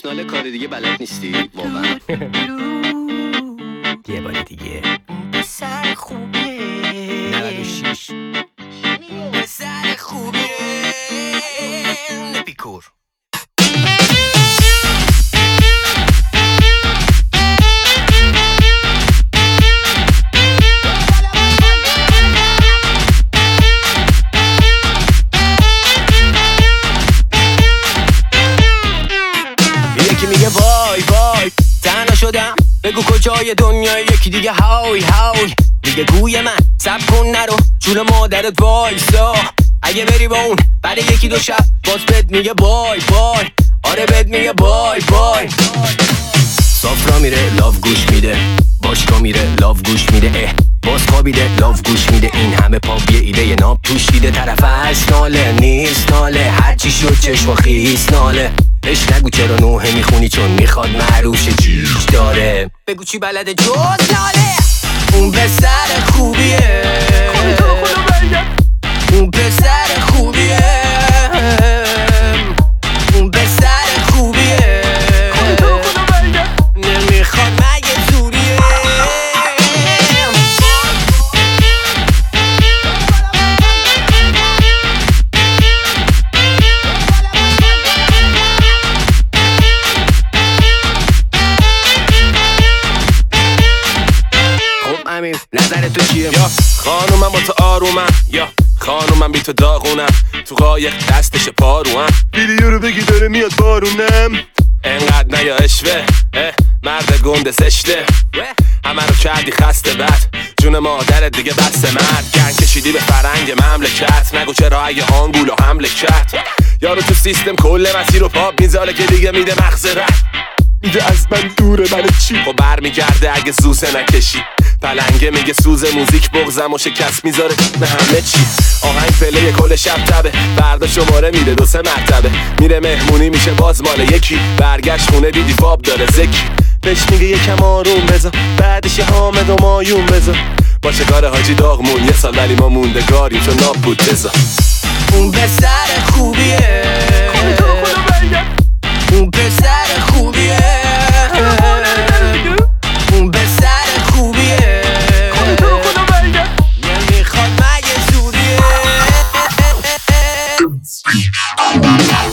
ناله کار دیگه بلد نیستی واقعا. یه بار دیگه پسر خوبه 96 پسر خوبه اپیکور. یکی میگه وای وای تنها شدم، بگو کجای دنیا، یکی دیگه های های میگه گوی من سب کن نرو جون مادرت وایسا، اگه بری با اون بعد یکی دو شب باز بد میگه بای بای، آره بد میگه بای بای. سافرا میره لاف گوش میده، باشگاه میره لاف گوش میده، باز خوابیده لاف گوش میده، این همه پاپ یه ایده ناب توش دیده، طرف هست ناله نیست ناله، هرچی شد چشم و خیس ناله، بهش نگو چرا نوحه میخونی چون میخواد معروف شه چیش داره، بگو چی بلده جز ناله. اون پسر خوبیه، اون پسر خوبیه، اون پسر خوبیه، نمیخواد مگه زوریه. خب امیر نظر تو چیه؟ یا خانومم با تو آرومم، یا خانومم بی تو داغونم، تو قایق دستش پاروم، ویدیو رو بگی داره میاد بارونم، انقدر نیا اشوه مرد گنده زشته، همه رو کردی خسته بد، جون مادرت دیگه بسته مرد، گن کشیدی به فرنگ مملکت، نگو چرا اگه آنگول و حمله کرد، یارو تو سیستم کل مسیر رو پاپ میذاره که دیگه میده مغز رد، میگه از من دوره من چی؟ خب برمیگرده اگه زوزه نکشی، پلنگه میگه سوز موزیک بغزم و شکست میذاره به همه چی، آهنگ پله کل شب تبه، فردا شماره میده 2-3 مرتبه، میره مهمونی میشه باز مال یکی، برگشت خونه دیدی فاب داره زکی، بهش میگه یکم آروم بذار، بعدش یه حامد و مایون بذار، با شکار حاجی داغمون یه سال ولی ما موندگاریم چون ناب بود بذار. اون پسر خوبیه، اون پسر خوبیه، اون پسر خوبیه، نمیخواد مگه زوریه.